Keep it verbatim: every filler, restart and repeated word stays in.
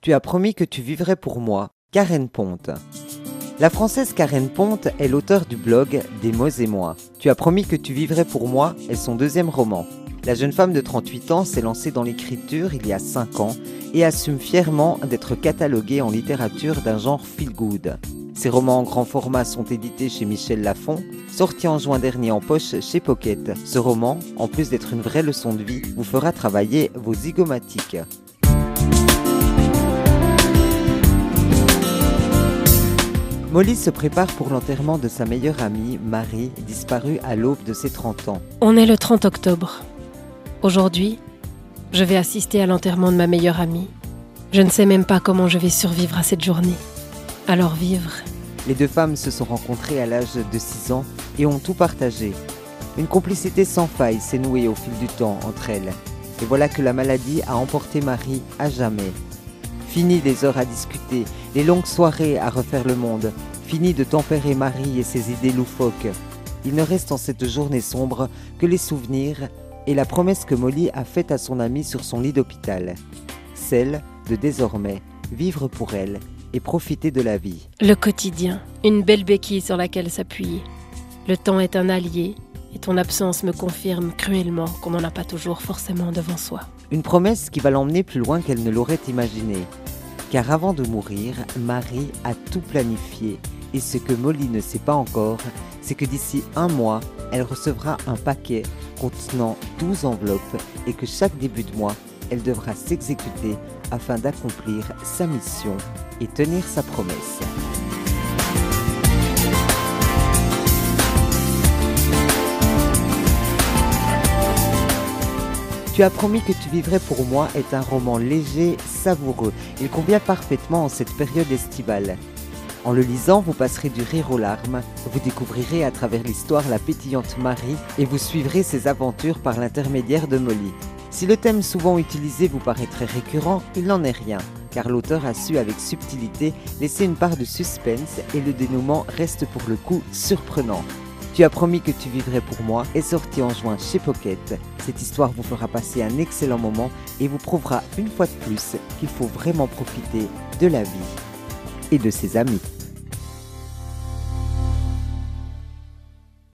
Tu as promis que tu vivrais pour moi, Karen Ponte. La Française Karen Ponte est l'auteure du blog Des mots et moi. Tu as promis que tu vivrais pour moi est son deuxième roman. La jeune femme de trente-huit ans s'est lancée dans l'écriture il y a cinq ans et assume fièrement d'être cataloguée en littérature d'un genre feel-good. Ses romans en grand format sont édités chez Michel Lafon, sorti en juin dernier en poche chez Pocket. Ce roman, en plus d'être une vraie leçon de vie, vous fera travailler vos zygomatiques. Molly se prépare pour l'enterrement de sa meilleure amie, Marie, disparue à l'aube de ses trente ans. On est le trente octobre. Aujourd'hui, je vais assister à l'enterrement de ma meilleure amie. Je ne sais même pas comment je vais survivre à cette journée. Alors vivre. Les deux femmes se sont rencontrées à l'âge de six ans et ont tout partagé. Une complicité sans faille s'est nouée au fil du temps entre elles. Et voilà que la maladie a emporté Marie à jamais. Fini les heures à discuter, les longues soirées à refaire le monde. Fini de tempérer Marie et ses idées loufoques. Il ne reste en cette journée sombre que les souvenirs et la promesse que Molly a faite à son amie sur son lit d'hôpital. Celle de désormais vivre pour elle et profiter de la vie. Le quotidien, une belle béquille sur laquelle s'appuyer. Le temps est un allié et ton absence me confirme cruellement qu'on n'en a pas toujours forcément devant soi. Une promesse qui va l'emmener plus loin qu'elle ne l'aurait imaginé. Car avant de mourir, Marie a tout planifié. Et ce que Molly ne sait pas encore, c'est que d'ici un mois, elle recevra un paquet contenant douze enveloppes et que chaque début de mois, elle devra s'exécuter afin d'accomplir sa mission et tenir sa promesse. Tu as promis que tu vivrais pour moi est un roman léger, savoureux. Il convient parfaitement en cette période estivale. En le lisant, vous passerez du rire aux larmes, vous découvrirez à travers l'histoire la pétillante Marie et vous suivrez ses aventures par l'intermédiaire de Molly. Si le thème souvent utilisé vous paraît très récurrent, il n'en est rien, car l'auteur a su avec subtilité laisser une part de suspense et le dénouement reste pour le coup surprenant. Tu as promis que tu vivrais pour moi est sorti en juin chez Pocket. Cette histoire vous fera passer un excellent moment et vous prouvera une fois de plus qu'il faut vraiment profiter de la vie et de ses amis.